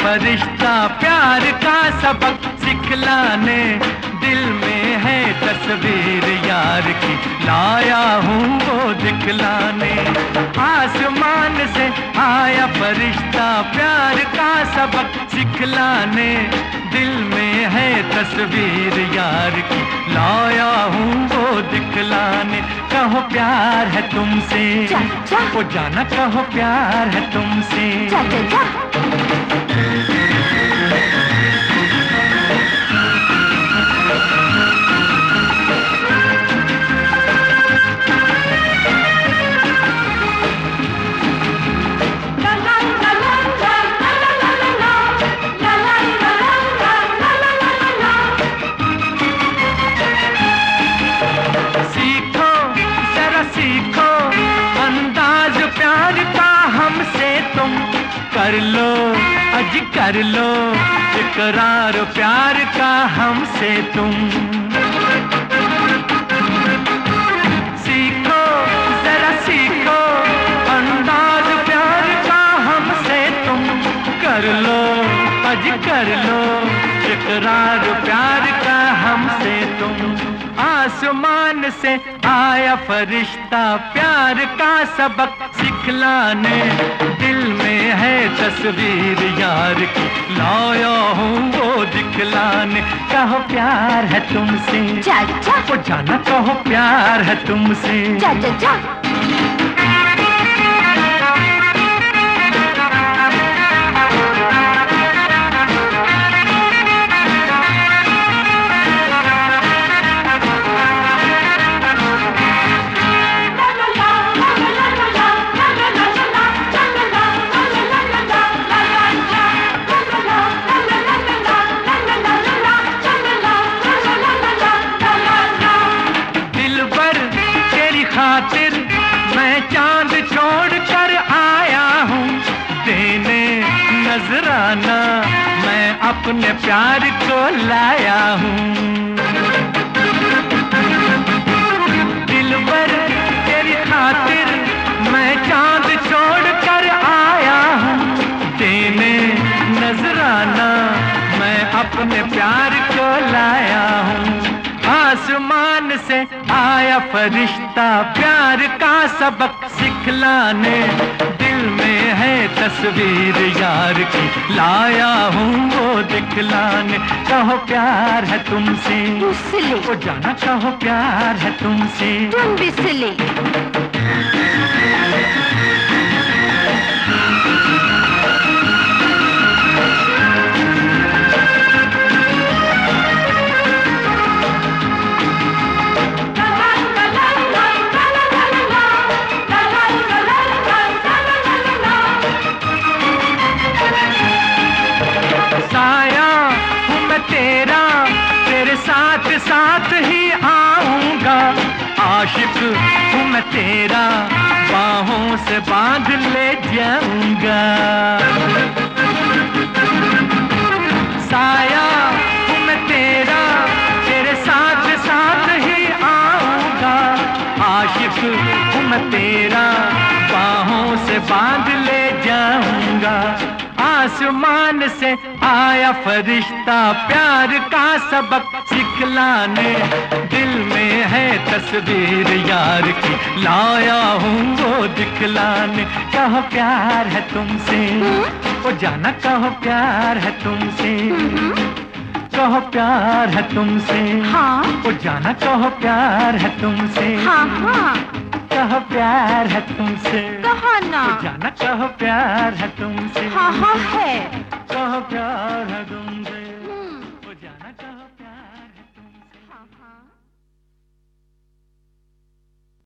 फरिश्ता प्यार का सबक सिखलाने, दिल में है तस्वीर यार की, लाया हूँ वो दिखलाने। आसमान से आया फरिश्ता प्यार का सबक सिखलाने, दिल में है तस्वीर यार की, लाया हूँ वो दिखलाने। कहो प्यार है तुमसे, वो जाना कहो प्यार है तुमसे। कर लो अज कर लो इकरार प्यार का हमसे तुम। सीखो जरा सीखो अंदाज प्यार का हमसे तुम, कर लो अज कर लो इकरार प्यार का हमसे तुम। आसमान से आया फरिश्ता प्यार का सबक सिखलाने, दिल में है तस्वीर यार की, लाया हूँ वो दिखलाने। कहो प्यार है तुमसे, वो जाना कहो प्यार है तुमसे। खातिर मैं चांद छोड़ कर आया हूँ, देने नजराना मैं अपने प्यार को लाया हूँ। दिलबर तेरी खातिर मैं चांद छोड़ कर आया हूँ, देने नजराना मैं अपने प्यार को लाया हूँ। आसमान से आया फरिश्ता प्यार का सबक सिखलाने, दिल में है तस्वीर यार की, लाया हूँ वो दिखलाने। कहो प्यार है तुमसे, वो जाना कहो प्यार है तुमसे। साया हूँ मैं तेरा, तेरे साथ साथ ही आऊंगा, आशिक हूँ मैं तेरा, बाहों से बांध ले जाऊंगा। साया हूँ मैं तेरा, तेरे साथ साथ ही आऊंगा, आशिक हूँ मैं तेरा, बाहों से बांध ले जाऊंगा। आसमान से आया फरिश्ता प्यार का सबक सिखलाने, दिल में है तस्वीर यार की, लाया हूँ वो दिखलाने। कहो प्यार है तुमसे, वो जाना कहो प्यार है तुमसे। कहो प्यार है तुमसे, वो जाना कहो प्यार है तुमसे। कहो प्यार है तुमसे, कहो ना, वो जाना कहो प्यार है तुमसे। हाँ है।